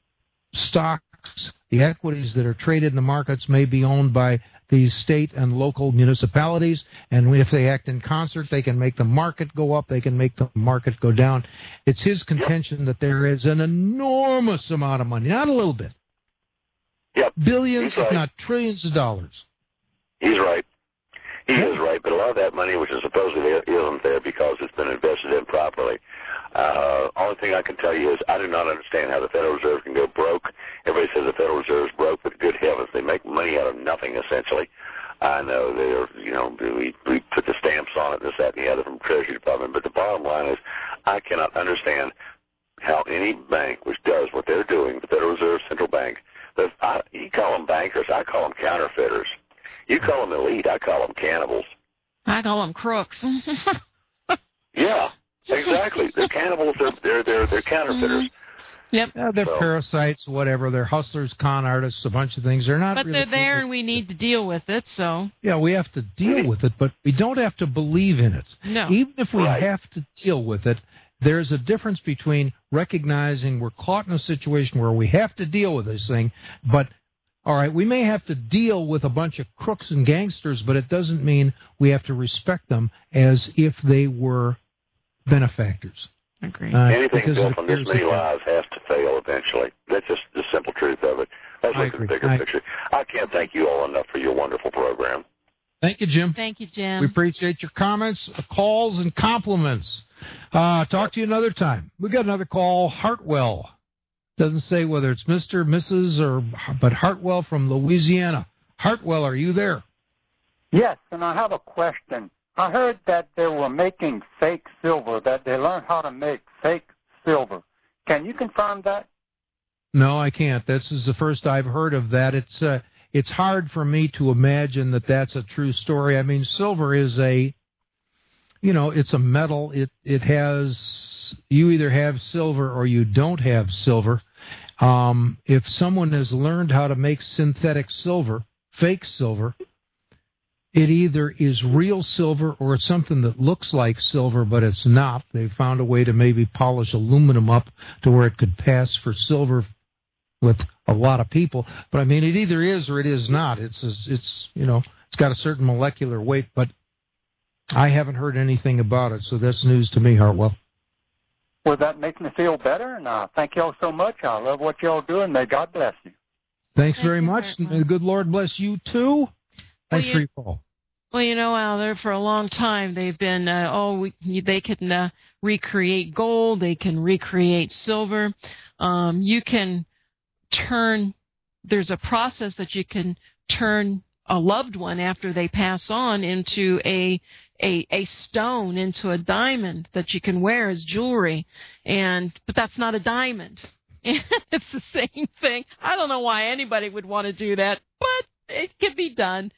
stocks, the equities that are traded in the markets may be owned by these state and local municipalities, and if they act in concert, they can make the market go up, they can make the market go down. It's his contention that there is an enormous amount of money, not a little bit, billions, if not trillions of dollars. He's right. He is right, but a lot of that money, which is supposedly there, isn't there because it's been invested in properly. Only thing I can tell you is I do not understand how the Federal Reserve can go broke. Everybody says the Federal Reserve is broke, but good heavens, they make money out of nothing, essentially. I know we put the stamps on it, this, that, and the other from Treasury Department, but the bottom line is I cannot understand how any bank which does what they're doing, the Federal Reserve Central Bank, you call them bankers, I call them counterfeiters. You call them elite, I call them cannibals. I call them crooks. Yeah, exactly. They're cannibals. They're counterfeiters. Yep. They're parasites, whatever. They're hustlers, con artists, a bunch of things. They're not. But really they're there, and we need to deal with it. So. Yeah, we have to deal with it, but we don't have to believe in it. No. Even if we have to deal with it, there's a difference between recognizing we're caught in a situation where we have to deal with this thing, but. All right, we may have to deal with a bunch of crooks and gangsters, but it doesn't mean we have to respect them as if they were benefactors. Agree. Anything built on this many lives has to fail eventually. That's just the simple truth of it. Let's look at the bigger picture. I can't thank you all enough for your wonderful program. Thank you, Jim. Thank you, Jim. We appreciate your comments, calls, and compliments. Talk to you another time. We got another call, Hartwell. Doesn't say whether it's Mr., Mrs., but Hartwell from Louisiana. Hartwell, are you there? Yes, and I have a question. I heard that they were making fake silver, that they learned how to make fake silver. Can you confirm that? No, I can't. This is the first I've heard of that. It's hard for me to imagine that that's a true story. I mean, silver is it's a metal. It has, you either have silver or you don't have silver. If someone has learned how to make synthetic silver, fake silver, it either is real silver or it's something that looks like silver, but it's not. They found a way to maybe polish aluminum up to where it could pass for silver with a lot of people. But I mean, it either is or it is not. It's got a certain molecular weight, but I haven't heard anything about it, so that's news to me, Hartwell. Well, that makes me feel better, and thank you all so much. I love what you all do, and may God bless you. Thanks very much. May the good Lord bless you, too. Thanks for your call. Well, Al, there for a long time they've been, they can recreate gold, they can recreate silver. You can there's a process that you can turn a loved one after they pass on into a stone, into a diamond that you can wear as jewelry, but that's not a diamond. It's the same thing. I don't know why anybody would want to do that, but it can be done.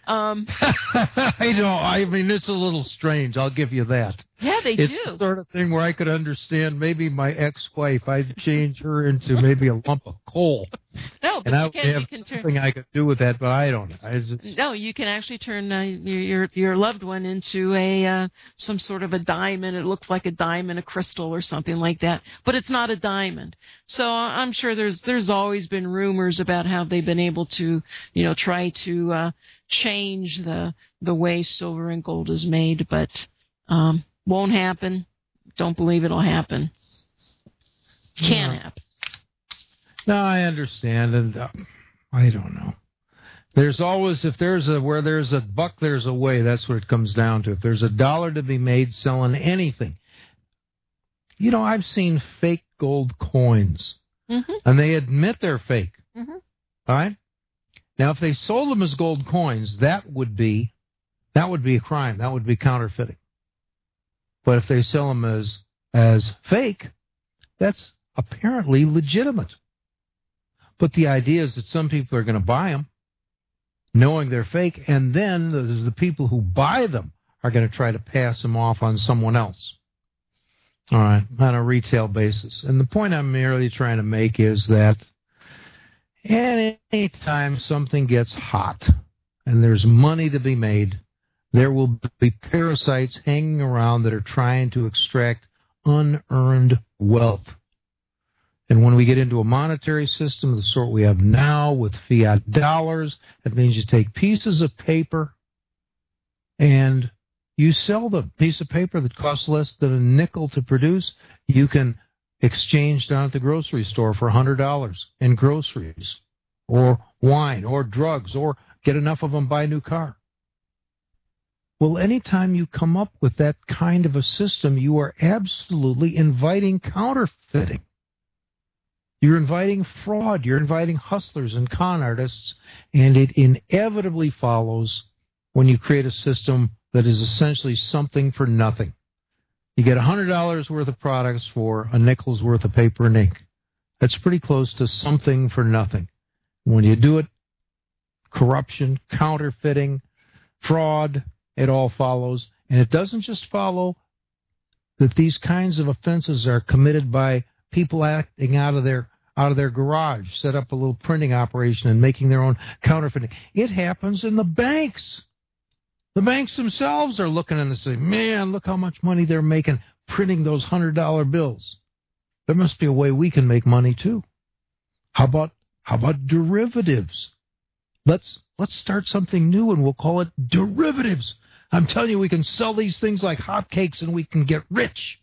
I know. I mean, it's a little strange. I'll give you that. Yeah, it's the sort of thing where I could understand maybe my ex-wife. I'd change her into maybe a lump of coal. No, but and I you would have something I could do with that, but I don't know. No, you can actually turn your loved one into a some sort of a diamond. It looks like a diamond, a crystal, or something like that, but it's not a diamond. So I'm sure there's always been rumors about how they've been able to, try to change the way silver and gold is made, but won't happen. Don't believe it'll happen. Can't happen. No, I understand, and I don't know. There's always, where there's a buck, there's a way. That's what it comes down to. If there's a dollar to be made selling anything, I've seen fake gold coins, and they admit they're fake. All right. Now, if they sold them as gold coins, that would be a crime. That would be counterfeiting. But if they sell them as fake, that's apparently legitimate. But the idea is that some people are going to buy them, knowing they're fake, and then the people who buy them are going to try to pass them off on someone else. All right, on a retail basis. And the point I'm merely trying to make is that any time something gets hot and there's money to be made, there will be parasites hanging around that are trying to extract unearned wealth. And when we get into a monetary system of the sort we have now with fiat dollars, that means you take pieces of paper and you sell them. A piece of paper that costs less than a nickel to produce, you can exchange down at the grocery store for $100 in groceries or wine or drugs or get enough of them, buy a new car. Well, anytime you come up with that kind of a system, you are absolutely inviting counterfeiting. You're inviting fraud. You're inviting hustlers and con artists, and it inevitably follows when you create a system that is essentially something for nothing. You get $100 worth of products for a nickel's worth of paper and ink. That's pretty close to something for nothing. When you do it, corruption, counterfeiting, fraud, it all follows. And it doesn't just follow that these kinds of offenses are committed by people acting out of their garage, set up a little printing operation and making their own counterfeiting. It happens in the banks. The banks themselves are looking and saying, man, look how much money they're making printing those $100 bills. There must be a way we can make money too. How about derivatives? Let's start something new and we'll call it derivatives. I'm telling you, we can sell these things like hotcakes and we can get rich.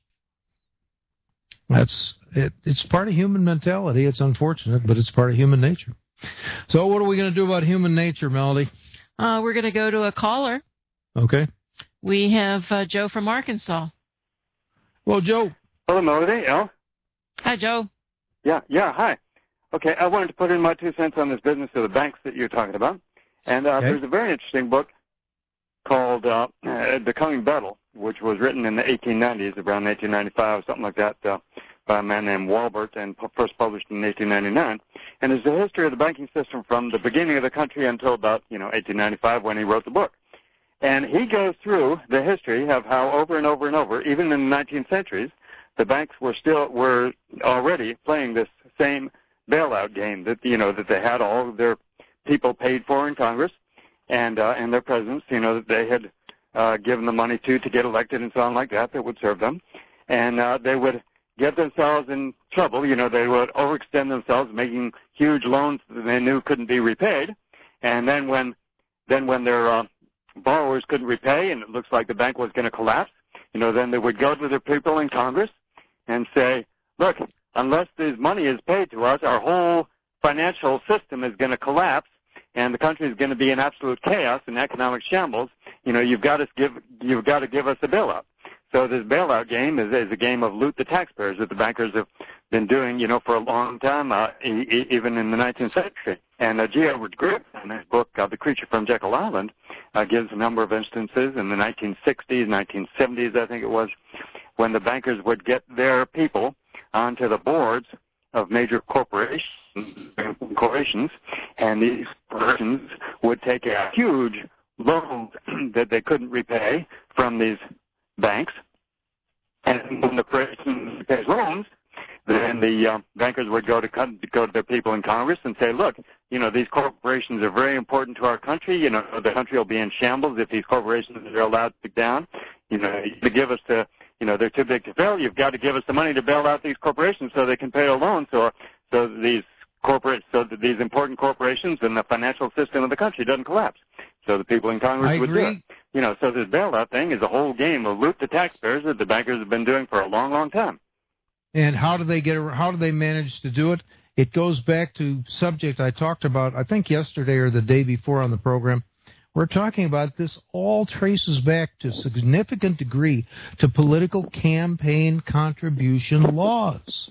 That's it. It's part of human mentality. It's unfortunate, but it's part of human nature. So what are we going to do about human nature, Melody? We're going to go to a caller. Okay. We have Joe from Arkansas. Well, Joe. Hello, Melody. Al? Hi, Joe. Yeah, hi. Okay, I wanted to put in my 2 cents on this business of the banks that you're talking about. And there's a very interesting book called The Coming Battle, which was written in the 1890s, around 1895, something like that, by a man named Walbert, and first published in 1899. And it's the history of the banking system from the beginning of the country until about, 1895 when he wrote the book. And he goes through the history of how over and over and over, even in the 19th centuries, the banks were already playing this same bailout game that they had all of their people paid for in Congress and their presidents, that they had given the money to get elected and so on like that would serve them. And they would get themselves in trouble. They would overextend themselves, making huge loans that they knew couldn't be repaid. And then when their borrowers couldn't repay and it looks like the bank was going to collapse, then they would go to their people in Congress and say, look, unless this money is paid to us, our whole financial system is going to collapse and the country is going to be in absolute chaos and economic shambles. You've got to give us a bailout. So this bailout game is a game of loot the taxpayers that the bankers have been doing, for a long time, even in the 19th century. And G. Edward Griffin, in his book, The Creature from Jekyll Island, gives a number of instances in the 1960s, 1970s, I think it was, when the bankers would get their people onto the boards of major corporations, and these corporations would take a huge loans that they couldn't repay from these banks. And when the person pays loans, then the bankers would go to their people in Congress and say, look, these corporations are very important to our country. The country will be in shambles if these corporations are allowed to take down. To give us they're too big to fail. You've got to give us the money to bail out these corporations so they can pay their loans. So that these important corporations and the financial system of the country doesn't collapse. So the people in Congress would do it. So this bailout thing is a whole game of loot to taxpayers that the bankers have been doing for a long, long time. And how do they manage to do it? It goes back to subject I talked about, I think yesterday or the day before on the program. We're talking about this all traces back to a significant degree to political campaign contribution laws.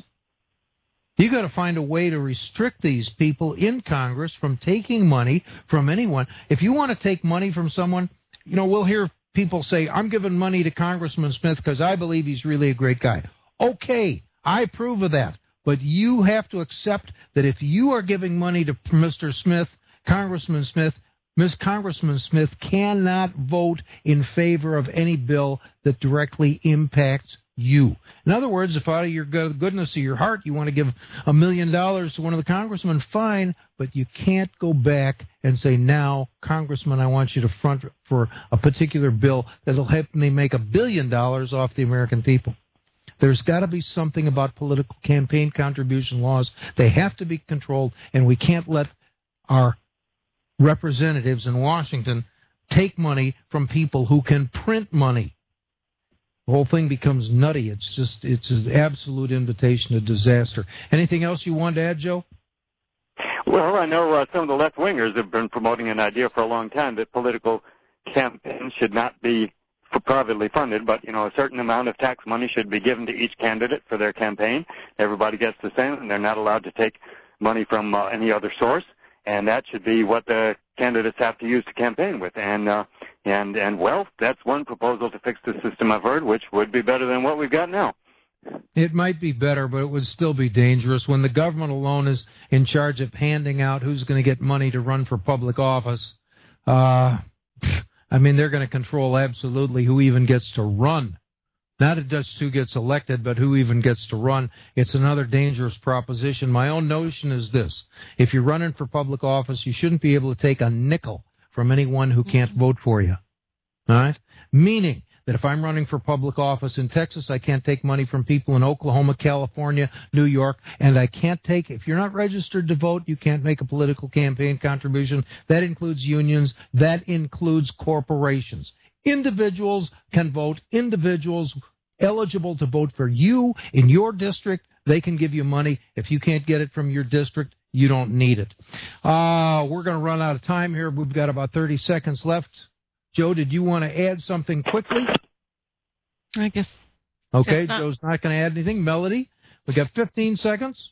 You got to find a way to restrict these people in Congress from taking money from anyone. If you want to take money from someone, we'll hear people say, I'm giving money to Congressman Smith because I believe he's really a great guy. Okay, I approve of that. But you have to accept that if you are giving money to Mr. Smith, Congressman Smith, Ms. Congressman Smith cannot vote in favor of any bill that directly impacts you. In other words, if out of your goodness of your heart you want to give $1 million to one of the congressmen, fine, but you can't go back and say, now, Congressman, I want you to front for a particular bill that will help me make $1 billion off the American people. There's got to be something about political campaign contribution laws. They have to be controlled, and we can't let our representatives in Washington take money from people who can print money. The whole thing becomes nutty. It's an absolute invitation to disaster. Anything else you want to add, Joe? Well, I know some of the left-wingers have been promoting an idea for a long time that political campaigns should not be privately funded, but, a certain amount of tax money should be given to each candidate for their campaign. Everybody gets the same, and they're not allowed to take money from any other source. And that should be what the candidates have to use to campaign with. And well, that's one proposal to fix the system I've heard, which would be better than what we've got now. It might be better, but it would still be dangerous when the government alone is in charge of handing out who's going to get money to run for public office. They're going to control absolutely who even gets to run. Not just who gets elected, but who even gets to run. It's another dangerous proposition. My own notion is this. If you're running for public office, you shouldn't be able to take a nickel from anyone who can't vote for you. All right? Meaning that if I'm running for public office in Texas, I can't take money from people in Oklahoma, California, New York, and I can't take, if you're not registered to vote, you can't make a political campaign contribution. That includes unions. That includes corporations. Individuals can vote. Individuals eligible to vote for you in your district, they can give you money. If you can't get it from your district, you don't need it. We're going to run out of time here. We've got about 30 seconds left. Joe, did you want to add something quickly? I guess. Okay, Joe's not going to add anything. Melody, we got 15 seconds.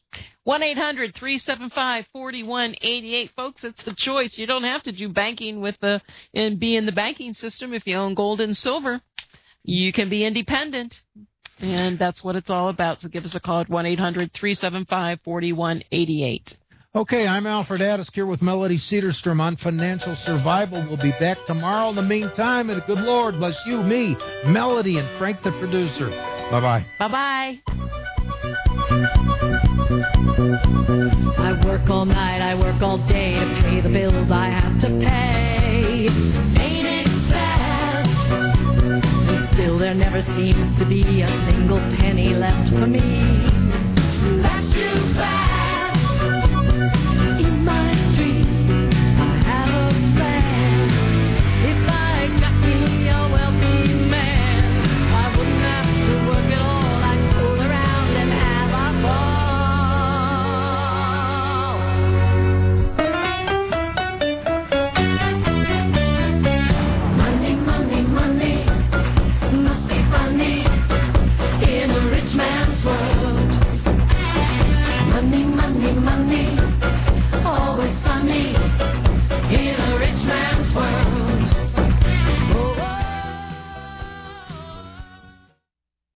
1-800-375-4188. Folks, it's a choice. You don't have to do banking and be in the banking system if you own gold and silver. You can be independent, and that's what it's all about. So give us a call at 1-800-375-4188. Okay, I'm Alfred Addisk here with Melody Cedarstrom on Financial Survival. We'll be back tomorrow. In the meantime, and good Lord bless you, me, Melody, and Frank the producer. Bye-bye. Bye-bye. I work all night, I work all day to pay the bills I have to pay. Ain't it sad? And still there never seems to be a single penny left for me.